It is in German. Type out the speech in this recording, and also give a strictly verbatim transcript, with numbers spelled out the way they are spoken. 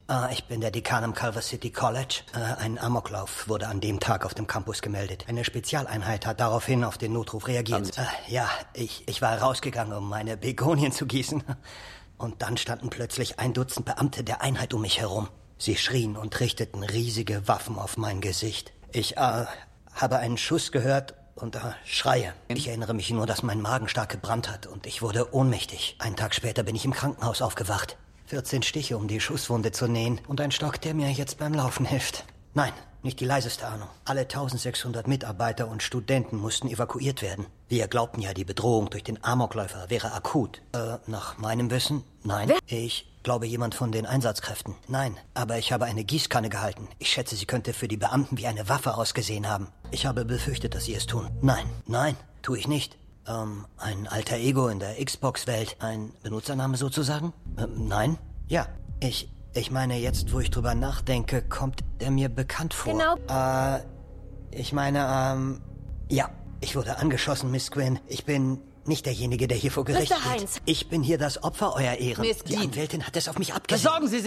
Ah, ich bin der Dekan am Culver City College. Äh, ein Amoklauf wurde an dem Tag auf dem Campus gemeldet. Eine Spezialeinheit hat daraufhin auf den Notruf reagiert. Äh, ja, ich, ich war rausgegangen, um meine Begonien zu gießen. Und dann standen plötzlich ein Dutzend Beamte der Einheit um mich herum. Sie schrien und richteten riesige Waffen auf mein Gesicht. Ich äh, habe einen Schuss gehört und äh, Schreie. Ich erinnere mich nur, dass mein Magen stark gebrannt hat und ich wurde ohnmächtig. Einen Tag später bin ich im Krankenhaus aufgewacht. vierzehn Stiche, um die Schusswunde zu nähen und ein Stock, der mir jetzt beim Laufen hilft. Nein, nicht die leiseste Ahnung. Alle eintausendsechshundert Mitarbeiter und Studenten mussten evakuiert werden. Wir glaubten ja, die Bedrohung durch den Amokläufer wäre akut. Äh, nach meinem Wissen, nein. Wer? Ich glaube, jemand von den Einsatzkräften. Nein, aber ich habe eine Gießkanne gehalten. Ich schätze, sie könnte für die Beamten wie eine Waffe ausgesehen haben. Ich habe befürchtet, dass sie es tun. Nein, nein, tue ich nicht. Ähm, ein alter Ego in der Xbox-Welt. Ein Benutzername sozusagen? Ähm, nein? Ja, ich... Ich meine, jetzt, wo ich drüber nachdenke, kommt er mir bekannt vor. Genau. Äh, ich meine, ähm, ja, ich wurde angeschossen, Miss Quinn. Ich bin nicht derjenige, der hier vor Gericht Mister steht. Heinz. Ich bin hier das Opfer, Euer Ehren. Miss Die Dean. Anwältin hat es auf mich abgesehen. Besorgen Sie sich